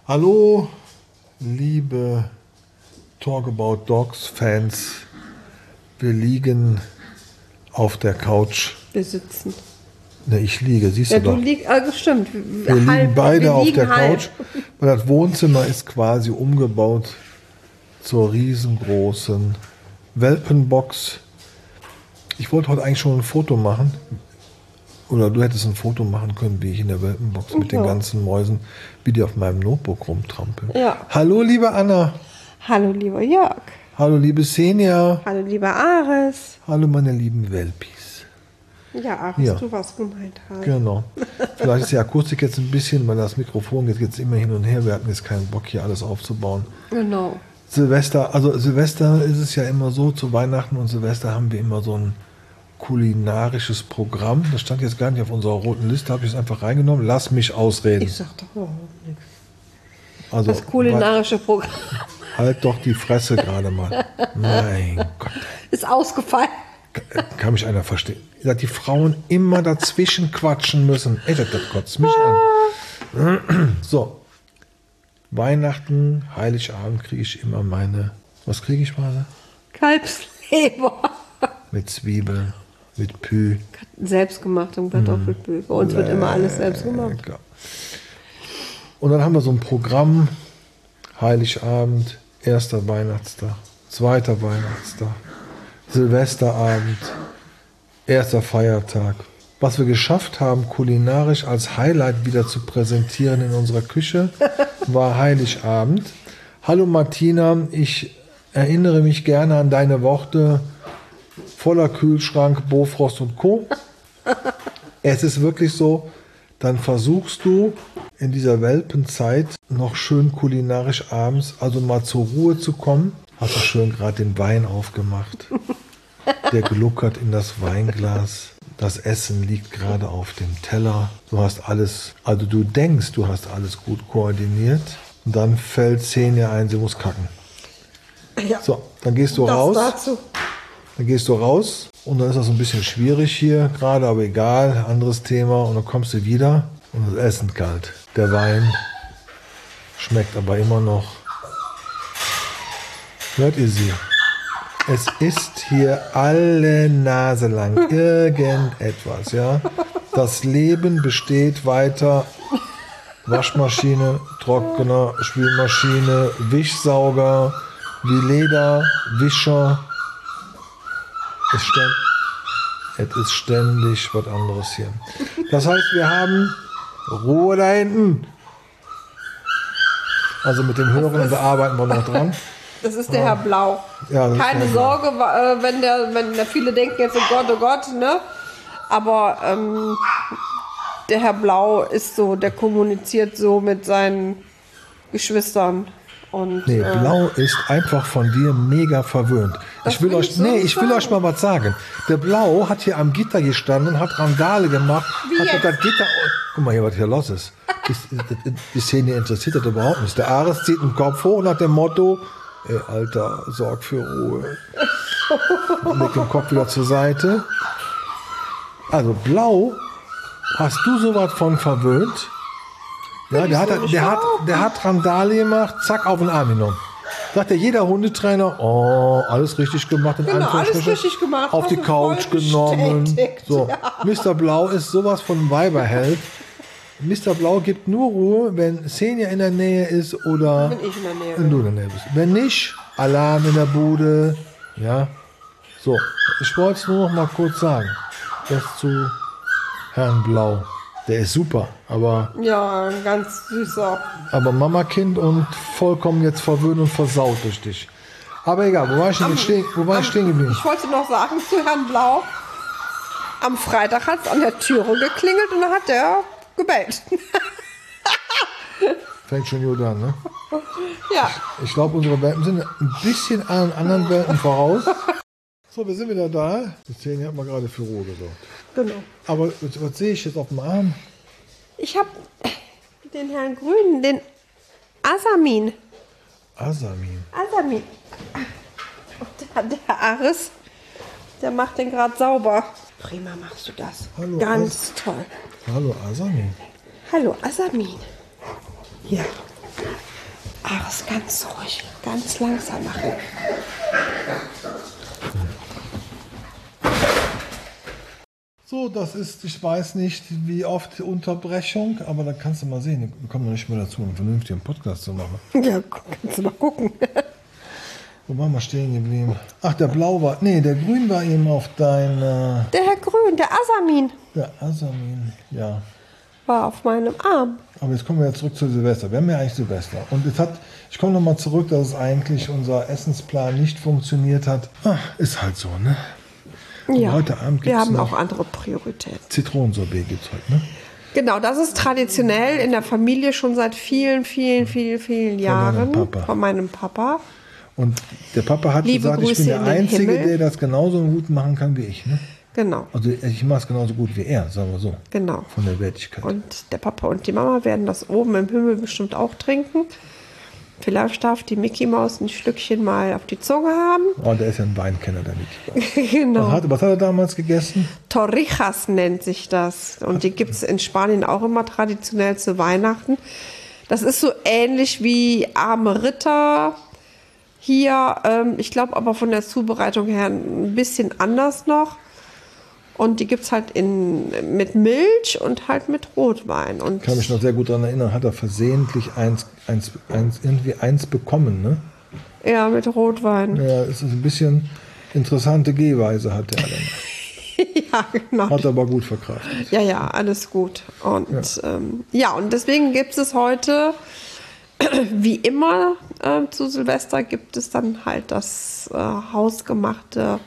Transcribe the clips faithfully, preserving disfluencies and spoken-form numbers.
Hallo, liebe Talk About Dogs Fans. Wir liegen auf der Couch. Wir sitzen. Ne, ich liege, siehst Ja, du du doch. liegst, also stimmt. Wir liegen halb, beide wir auf liegen der halb. Couch. Und das Wohnzimmer ist quasi umgebaut zur riesengroßen Welpenbox. Ich wollte heute eigentlich schon ein Foto machen. Oder du hättest ein Foto machen können, wie ich in der Welpenbox mit Ja. den ganzen Mäusen, wie die auf meinem Notebook rumtrampeln. Ja. Hallo, liebe Anna. Hallo, lieber Jörg. Hallo, liebe Senja. Hallo, lieber Ares. Hallo, meine lieben Welpis. Ja, Ares, Ja. du warst gemeint. Halt. Genau. Vielleicht ist die Akustik jetzt ein bisschen, weil das Mikrofon geht jetzt immer hin und her. Wir hatten jetzt keinen Bock, hier alles aufzubauen. Genau. Silvester, also Silvester ist es ja immer so, zu Weihnachten und Silvester haben wir immer so ein kulinarisches Programm. Das stand jetzt gar nicht auf unserer roten Liste, habe ich es einfach reingenommen. Lass mich ausreden. Ich sag doch überhaupt nichts. Also, Das kulinarische Programm halt doch die Fresse gerade mal. Mein Gott. ist ausgefallen. Kann mich einer verstehen. Dass die Frauen immer dazwischen quatschen müssen. Ey, das, das kotzt mich an. So. Weihnachten, Heiligabend kriege ich immer meine. Was kriege ich mal? Kalbsleber. Mit Zwiebeln, mit Pü. Selbstgemachtem Kartoffelpü. Bei uns wird immer alles selbst gemacht. Lecker. Und dann haben wir so ein Programm. Heiligabend, erster Weihnachtstag, zweiter Weihnachtstag, Silvesterabend, erster Feiertag. Was wir geschafft haben, kulinarisch als Highlight wieder zu präsentieren in unserer Küche, war Heiligabend. Hallo Martina, ich erinnere mich gerne an deine Worte, voller Kühlschrank, Bofrost und Co. Es ist wirklich so, dann versuchst du in dieser Welpenzeit noch schön kulinarisch abends, also mal zur Ruhe zu kommen. Hast du schön gerade den Wein aufgemacht. Der gluckert in das Weinglas. Das Essen liegt gerade auf dem Teller. Du hast alles, also du denkst, du hast alles gut koordiniert. Und dann fällt Xenia ein, sie muss kacken. Ja. So, dann gehst du Das raus. dazu. Dann gehst du raus und dann ist das ein bisschen schwierig hier gerade, aber egal, anderes Thema. Und dann kommst du wieder und das Essen kalt. Der Wein schmeckt aber immer noch. Hört ihr sie? Es ist hier alle Nase lang irgendetwas, ja. Das Leben besteht weiter. Waschmaschine, Trockner, Spülmaschine, Wischsauger, wie Leder, Wischer. Es, ständ, es ist ständig was anderes hier. Das heißt, wir haben Ruhe da hinten. Also mit dem Hören, da arbeiten wir noch dran. Das ist der Herr Blau. Ja, das ist Keine der Herr Blau. Sorge, äh, wenn der, wenn der viele denken jetzt, oh Gott, oh Gott, ne? Aber ähm, der Herr Blau ist so, der kommuniziert so mit seinen Geschwistern. Und, Nee, äh, Blau ist einfach von dir mega verwöhnt. Das Ich will will euch, ich so nee, nicht ich will sagen. euch mal was sagen. Der Blau hat hier am Gitter gestanden, hat Randale gemacht, Wie hat jetzt? das Gitter. Guck mal hier, was hier los ist. Die, die, die Szene interessiert das überhaupt nicht. Der Ares zieht den Kopf hoch nach dem Motto: Ey, Alter, sorg für Ruhe. Und legt den Kopf wieder zur Seite. Also Blau, hast du sowas von verwöhnt? Ja, der hat, der, hat, der hat Randale gemacht, zack, auf den Arm genommen. Sagt ja jeder Hundetrainer, oh, alles richtig gemacht. In Genau, alles Anführungsstrichen. richtig gemacht, Auf hast die du Couch voll genommen. bestätigt, So, ja. Mister Blau ist sowas von Weiberheld. Mister Blau gibt nur Ruhe, wenn Xenia in der Nähe ist oder Wenn ich in der Nähe wenn bin. du in der Nähe bist. Wenn nicht, Alarm in der Bude. Ja, so, ich wollte es nur noch mal kurz sagen. Das zu Herrn Blau. Der ist super, aber, Ja, ein ganz süßer. aber Mama-Kind und vollkommen jetzt verwöhnt und versaut durch dich. Aber egal, wo war ich denn jetzt stehen, wo war ich stehen geblieben? Ich wollte noch sagen zu Herrn Blau, am Freitag hat es an der Türe geklingelt und dann hat der gebellt. Fängt schon gut an, ne? Ja, Ich glaube, unsere Welpen sind ein bisschen an anderen Welpen voraus. So, wir sind wieder da. Die Szene hat mal gerade für Ruhe gesorgt. genau. Aber was, was sehe ich jetzt auf dem Arm? Ich habe den Herrn Grünen, den Asamin. Asamin. Asamin. Und der, der Ares, der macht den gerade sauber. Prima machst du das. Hallo, Ganz toll. Hallo Asamin. Hallo Asamin. Ja. Aber es ist ganz ruhig, ganz langsam machen. So, das ist, ich weiß nicht, wie oft Unterbrechung, aber da kannst du mal sehen, wir kommen noch nicht mehr dazu, einen vernünftigen Podcast zu machen. Ja, kannst du mal gucken. Wo waren wir stehen geblieben? Ach, der Blau war, nee, der Grün war eben auf dein, äh, Der Herr Grün, der Asamin, der Asamin, ja. war auf meinem Arm. Aber jetzt kommen wir jetzt zurück zu Silvester. Wir haben ja eigentlich Silvester. Und jetzt hat, ich komme nochmal zurück, dass es eigentlich unser Essensplan nicht funktioniert hat. Ach, ist halt so, ne? Ja, heute Abend wir gibt's haben noch auch andere Prioritäten. Zitronensorbet gibt es heute, ne? Genau, das ist traditionell in der Familie schon seit vielen, vielen, vielen, vielen Jahren. deinem Papa. Von meinem Papa. Und der Papa hat Liebe gesagt, ich Grüße bin der in den Einzige, Himmel. der das genauso gut machen kann wie ich, ne? Genau, Also ich mache es genauso gut wie er, sagen wir so. genau. Von der Wertigkeit. Und der Papa und die Mama werden das oben im Himmel bestimmt auch trinken. Vielleicht darf die Mickey Maus ein Schlückchen mal auf die Zunge haben. Oh, der ist ja ein Weinkenner, der Mickey. Was Genau. hat, was hat er damals gegessen? Torrijas nennt sich das. Und die gibt es in Spanien auch immer traditionell zu Weihnachten. Das ist so ähnlich wie arme Ritter hier. Ähm, ich glaube aber von der Zubereitung her ein bisschen anders noch. Und die gibt es halt in, mit Milch und halt mit Rotwein. Und Ich kann mich noch sehr gut daran erinnern, hat er versehentlich eins, eins, eins, irgendwie eins bekommen, ne? ja, mit Rotwein. Ja, es ist ein bisschen interessante Gehweise hat er dann. Ja, genau. Hat aber gut verkraftet. Ja, ja, alles gut. Und ja, ähm, ja und deswegen gibt es heute, wie immer äh, zu Silvester, gibt es dann halt das äh, hausgemachte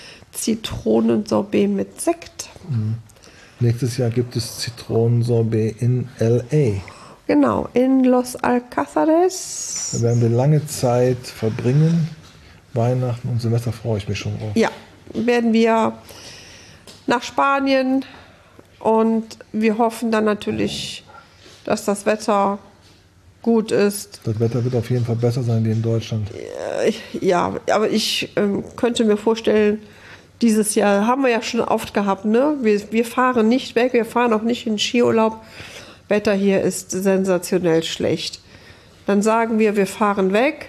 Zitronensorbet mit Sekt. Mhm. Nächstes Jahr gibt es Zitronensorbet in L A. Genau, in Los Alcázares. Da werden wir lange Zeit verbringen. Weihnachten und Silvester freue ich mich schon drauf. Ja, werden wir nach Spanien und wir hoffen dann natürlich, dass das Wetter gut ist. Das Wetter wird auf jeden Fall besser sein wie in Deutschland. Ja, aber ich ähm, könnte mir vorstellen, dieses Jahr haben wir ja schon oft gehabt, ne? Wir, wir fahren nicht weg, wir fahren auch nicht in Skiurlaub. Wetter hier ist sensationell schlecht. Dann sagen wir, wir fahren weg.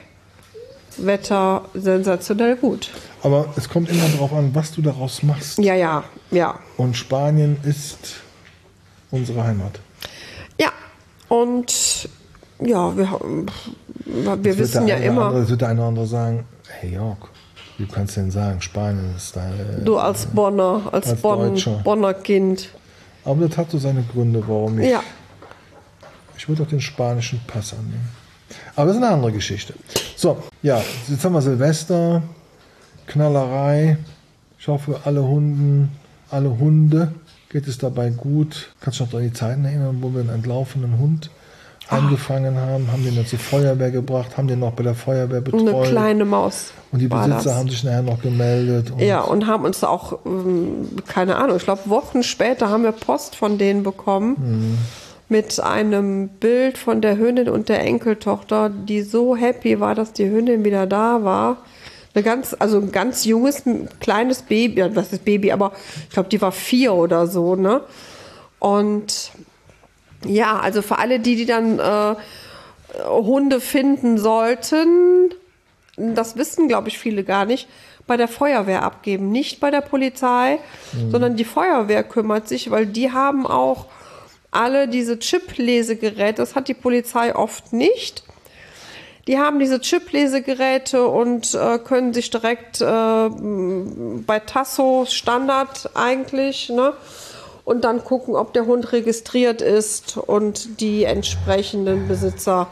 Wetter sensationell gut. Aber es kommt immer darauf an, was du daraus machst. Ja, ja, ja. Und Spanien ist unsere Heimat. Ja, und ja, wir, wir wissen ja immer. Andere, es wird der eine oder andere sagen, hey Jörg, wie kannst du denn sagen, Spanien ist deine... Du als Bonner, als, als Bonn, Deutscher. Bonner Kind. Aber das hat so seine Gründe, warum ich... Ja. Ich würde auch den spanischen Pass annehmen. Aber das ist eine andere Geschichte. So, ja, jetzt haben wir Silvester, Knallerei. Ich hoffe, alle Hunden, alle Hunde geht es dabei gut. Kannst du dich noch an die Zeiten erinnern, wo wir einen entlaufenen Hund eingefangen haben, haben den dann zur Feuerwehr gebracht, haben den noch bei der Feuerwehr betreut. Eine kleine Maus. Und die war Besitzer das. haben sich nachher noch gemeldet. Und Ja, und haben uns auch, ähm, keine Ahnung, ich glaube Wochen später haben wir Post von denen bekommen Mhm. mit einem Bild von der Hündin und der Enkeltochter, die so happy war, dass die Hündin wieder da war. Eine ganz, also ein ganz junges, kleines Baby, ja, was ist Baby, aber ich glaube, die war vier oder so, ne? Und ja, also für alle die, die dann äh, Hunde finden sollten, das wissen, glaube ich, viele gar nicht, bei der Feuerwehr abgeben. Nicht bei der Polizei, mhm. sondern die Feuerwehr kümmert sich, weil die haben auch alle diese Chip-Lesegeräte. Das hat die Polizei oft nicht. Die haben diese Chip-Lesegeräte und äh, können sich direkt äh, bei Tasso Standard eigentlich, ne? Und dann gucken, ob der Hund registriert ist und die entsprechenden Besitzer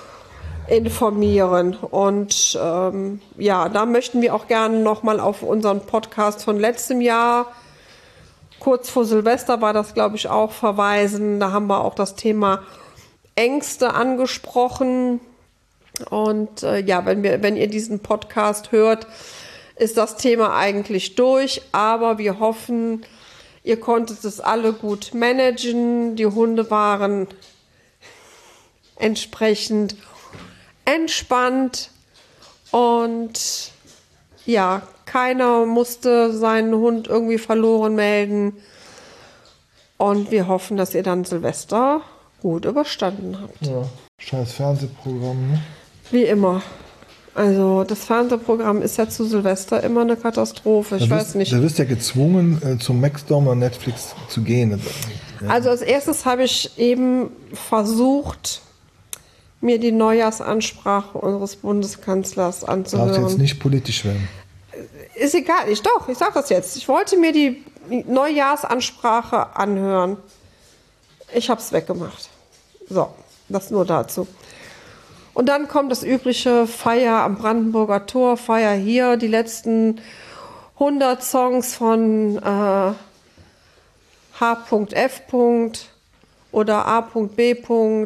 informieren. Und ähm, ja, da möchten wir auch gerne nochmal auf unseren Podcast von letztem Jahr, kurz vor Silvester war das, glaube ich, auch verweisen. Da haben wir auch das Thema Ängste angesprochen. Und äh, ja, wenn wir, wenn ihr diesen Podcast hört, ist das Thema eigentlich durch. Aber wir hoffen, ihr konntet es alle gut managen. Die Hunde waren entsprechend entspannt und ja, keiner musste seinen Hund irgendwie verloren melden. Und wir hoffen, dass ihr dann Silvester gut überstanden habt. Ja, scheiß Fernsehprogramm, ne? Wie immer. Also das Fernsehprogramm ist ja zu Silvester immer eine Katastrophe. Ich da weiß wirst, nicht. Da wirst du ja gezwungen, äh, zum Maxdome oder Netflix zu gehen. Ja. Also als erstes habe ich eben versucht, mir die Neujahrsansprache unseres Bundeskanzlers anzuhören. Darfst jetzt nicht politisch werden. Ist egal, ich doch, ich sage das jetzt. Ich wollte mir die Neujahrsansprache anhören. Ich habe es weggemacht. So, das nur dazu. Und dann kommt das übliche Feier am Brandenburger Tor, Feier hier, die letzten hundert Songs von äh, H F oder A B.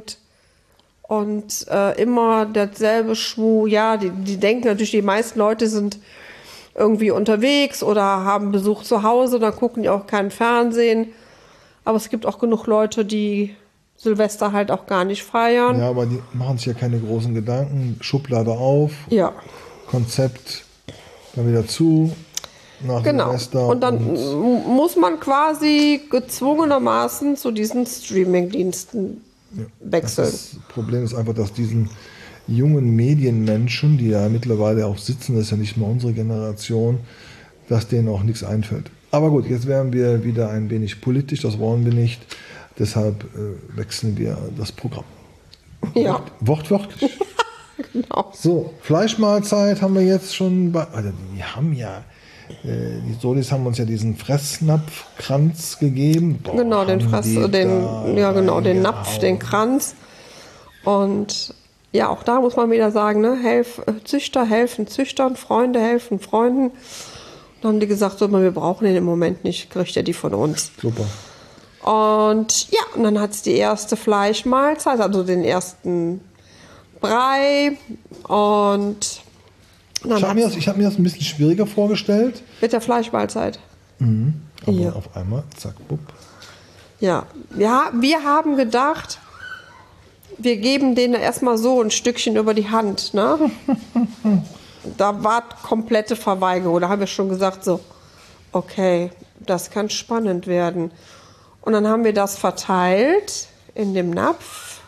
Und äh, immer derselbe Schwur. Ja, die, die denken natürlich, die meisten Leute sind irgendwie unterwegs oder haben Besuch zu Hause, dann gucken die auch kein Fernsehen. Aber es gibt auch genug Leute, die Silvester halt auch gar nicht feiern. Ja, aber die machen sich ja keine großen Gedanken. Schublade auf, Ja. Konzept dann wieder zu, nach Genau. Silvester. Und dann und muss man quasi gezwungenermaßen zu diesen Streaming-Diensten ja, wechseln. das Problem ist einfach, dass diesen jungen Medienmenschen, die ja mittlerweile auch sitzen, das ist ja nicht mehr unsere Generation, dass denen auch nichts einfällt. Aber gut, jetzt werden wir wieder ein wenig politisch, das wollen wir nicht. Deshalb äh, wechseln wir das Programm. Ja. Wortwörtlich. Genau. So, Fleischmahlzeit haben wir jetzt schon bei. Also die haben ja, äh, die Solis haben uns ja diesen Fressnapfkranz gegeben. Boah, Genau, den haben Fress, die den, da ja genau, den Napf, reingehauen. den Kranz. Und ja, auch da muss man wieder sagen, ne, Helf, Züchter helfen Züchtern, Freunde helfen Freunden. Dann haben die gesagt, so, wir brauchen den im Moment nicht, kriegt er die von uns. Super. Und ja, und dann hat es die erste Fleischmahlzeit, also den ersten Brei. Und dann Ich habe mir, hat's das- ich hab mir das ein bisschen schwieriger vorgestellt. mit der Fleischmahlzeit. Aber Ja. auf einmal, zack, bupp. Ja, ja, wir haben gedacht, wir geben denen erstmal so ein Stückchen über die Hand. Ne? Da war komplette Verweigerung. Da haben wir schon gesagt, so, okay, das kann spannend werden. Und dann haben wir das verteilt in dem Napf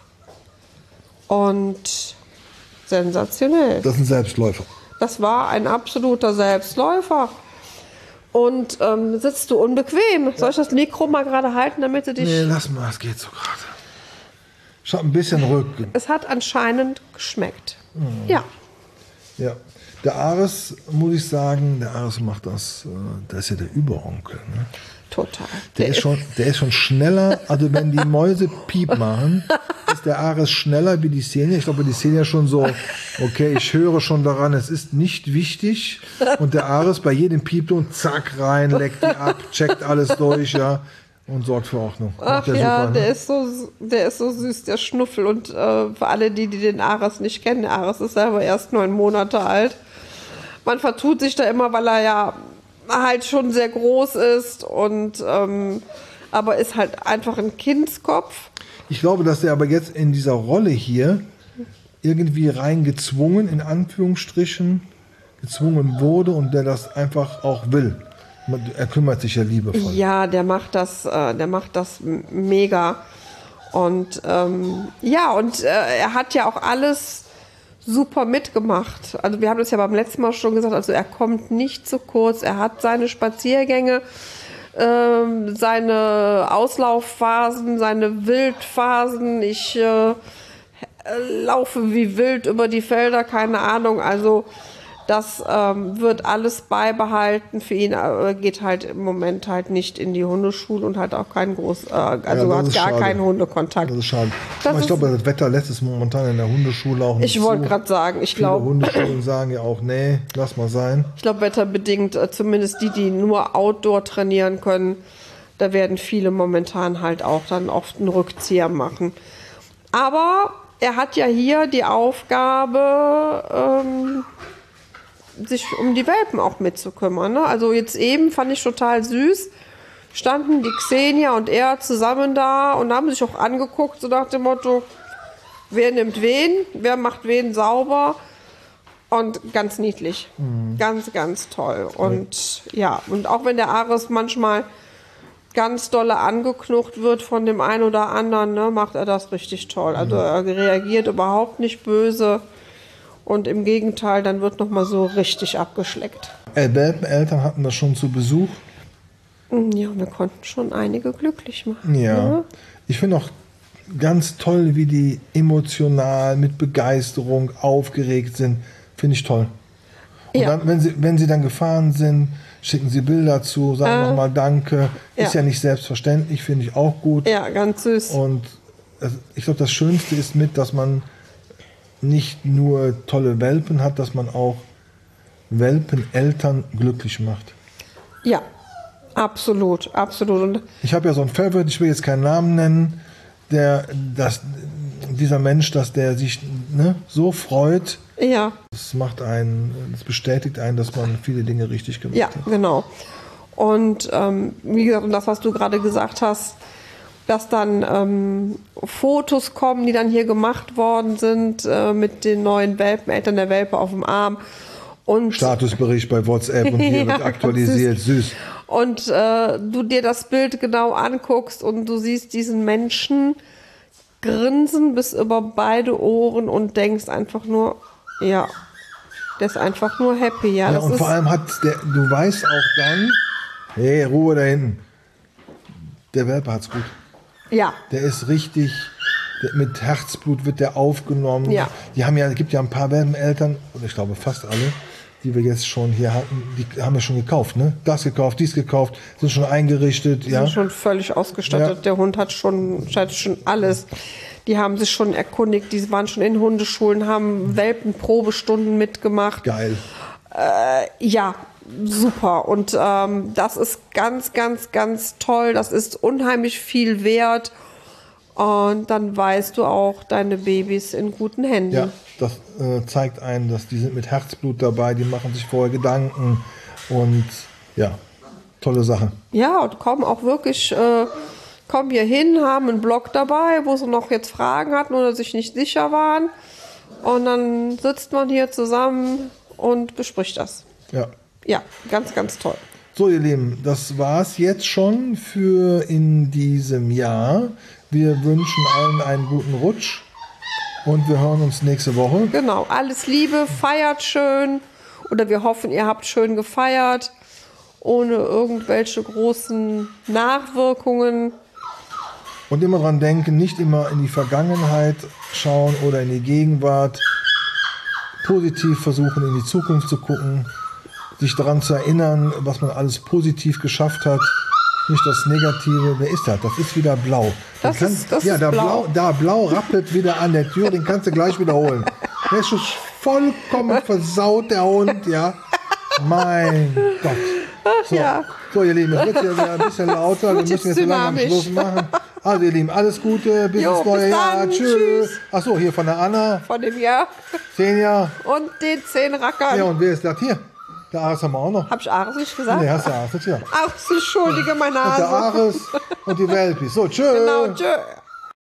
und sensationell. Das ist ein Selbstläufer. Das war ein absoluter Selbstläufer. Und ähm, sitzt du unbequem. Soll ich das Mikro mal gerade halten, damit du dich... Nee, lass mal, es geht so gerade. Ich habe ein bisschen Rücken. Es hat anscheinend geschmeckt. Ja. Ja. Der Ares, muss ich sagen, der Ares macht das, äh, der ist ja der Überonkel. Ne? Total. Der, ist schon, der ist schon schneller, also wenn die Mäuse Piep machen, ist der Ares schneller wie die Xenia. Ich glaube, die Xenia schon so, okay, ich höre schon daran, es ist nicht wichtig. Und der Ares bei jedem Piepton, zack, rein, leckt die ab, checkt alles durch, ja, und sorgt für Ordnung. Ach Macht der ja, super, der, ne? ist so, der ist so süß, der Schnuffel. Und äh, für alle, die, die den Ares nicht kennen, der Ares ist selber erst neun Monate alt. Man vertut sich da immer, weil er ja halt schon sehr groß ist und ähm, aber ist halt einfach ein Kindskopf. Ich glaube, dass der aber jetzt in dieser Rolle hier irgendwie reingezwungen, in Anführungsstrichen, gezwungen wurde und der das einfach auch will. Er kümmert sich ja liebevoll. Ja, der macht das, äh, der macht das m- mega. Und ähm, ja, und äh, er hat ja auch alles super mitgemacht. Also wir haben das ja beim letzten Mal schon gesagt, also er kommt nicht zu kurz, er hat seine Spaziergänge, ähm, seine Auslaufphasen, seine Wildphasen. Ich äh, laufe wie wild über die Felder, keine Ahnung, also das ähm, wird alles beibehalten. Für ihn äh, geht halt im Moment halt nicht in die Hundeschule und hat auch keinen groß, äh, also Ja, das hat ist gar schade. keinen Hundekontakt. Das ist schade. Das Aber ich ist- glaube, das Wetter lässt es momentan in der Hundeschule auch nicht Ich wollte zu. gerade sagen, ich Viele glaube, Hundeschulen sagen ja auch, nee, lass mal sein. ich glaube wetterbedingt, äh, zumindest die, die nur Outdoor trainieren können, da werden viele momentan halt auch dann oft einen Rückzieher machen. Aber er hat ja hier die Aufgabe, ähm, sich um die Welpen auch mitzukümmern. Ne? Also jetzt eben fand ich total süß, standen die Xenia und er zusammen da und haben sich auch angeguckt, so nach dem Motto, wer nimmt wen, wer macht wen sauber. Und ganz niedlich. Ganz, ganz toll. Und ja, und auch wenn der Ares manchmal ganz dolle angeknucht wird von dem einen oder anderen, ne, macht er das richtig toll. Also er reagiert überhaupt nicht böse. Und im Gegenteil, dann wird nochmal so richtig abgeschleckt. Äh, Welpeneltern hatten das schon zu Besuch. Ja, wir konnten schon einige glücklich machen. Ja. Ne? Ich finde auch ganz toll, wie die emotional mit Begeisterung aufgeregt sind. Finde ich toll. Und Ja. dann, wenn sie, wenn sie dann gefahren sind, schicken sie Bilder zu, sagen Äh, nochmal Danke. Ist ja. ja nicht selbstverständlich, finde ich auch gut. Ja, ganz süß. Und das, ich glaube, das Schönste ist mit, dass man nicht nur tolle Welpen hat, dass man auch Welpeneltern glücklich macht. Ja, absolut, absolut. Und Ich habe ja so ein Favorite, ich will jetzt keinen Namen nennen, der, das, dieser Mensch, dass der sich ne, so freut, ja, das macht einen, das bestätigt einen, dass man viele Dinge richtig gemacht ja, hat. genau. Und ähm, wie gesagt, und das, was du gerade gesagt hast, dass dann ähm, Fotos kommen, die dann hier gemacht worden sind äh, mit den neuen Welpeneltern, der Welpe auf dem Arm. Und Statusbericht bei WhatsApp und hier Ja, wird aktualisiert, süß. Und äh, du dir das Bild genau anguckst und du siehst diesen Menschen grinsen bis über beide Ohren und denkst einfach nur, ja, der ist einfach nur happy. Ja, Ja, das und ist, vor allem hat der, du weißt auch dann, hey, Ruhe da hinten, der Welpe hat's gut. ja, Der ist richtig, der, mit Herzblut wird der aufgenommen. Ja. Die haben ja, es gibt ja ein paar Welpeneltern, und ich glaube fast alle, die wir jetzt schon hier hatten, die haben ja schon gekauft, ne? Das gekauft, dies gekauft, sind schon eingerichtet, die ja. sind schon völlig ausgestattet. Ja. Der Hund hat schon, hat schon alles. Die haben sich schon erkundigt, die waren schon in Hundeschulen, haben Welpenprobestunden mitgemacht. Geil. Ja, super. Und ähm, das ist ganz, ganz, ganz toll. Das ist unheimlich viel wert. Und dann weißt du auch, deine Babys in guten Händen. Ja, das äh, zeigt einen, dass die sind mit Herzblut dabei, die machen sich vorher Gedanken und ja, tolle Sache. Ja, und kommen auch wirklich, äh, kommen hier hin, haben einen Blog dabei, wo sie noch jetzt Fragen hatten oder sich nicht sicher waren. Und dann sitzt man hier zusammen und bespricht das. Ja. Ja, ganz, ganz toll. So, ihr Lieben, das war's jetzt schon für in diesem Jahr. Wir wünschen allen einen guten Rutsch und wir hören uns nächste Woche. Genau, alles Liebe, feiert schön. Oder wir hoffen, ihr habt schön gefeiert, ohne irgendwelche großen Nachwirkungen. Und immer dran denken, nicht immer in die Vergangenheit schauen oder in die Gegenwart. Positiv versuchen, in die Zukunft zu gucken. Sich daran zu erinnern, was man alles positiv geschafft hat. Nicht das Negative. Wer ist das? Das ist wieder blau. Das Den ist- das ja, ist da blau. Da blau rappelt wieder an der Tür. Den kannst du gleich wiederholen. Der ist schon vollkommen versaut, der Hund. Ja, mein Gott. So, ja. so ihr Lieben, es wird ja wieder ein bisschen lauter. Wir Wird müssen jetzt jetzt langsam dynamisch. Schluss machen. Also ihr Lieben, alles Gute. Bis Jo, ins neue bis Jahr. dann. Tschüss. Tschüss. Achso, hier von der Anna. Von dem Jahr Senja. und den zehn Rackern. Ja, und wer ist das hier? Der Ares haben wir auch noch. Hab ich Ares nicht gesagt? Nee, hast du Ares nicht, ja. Ach, entschuldige meine Und der Nase. Ares und die Welpis. So, tschö. Genau, tschö.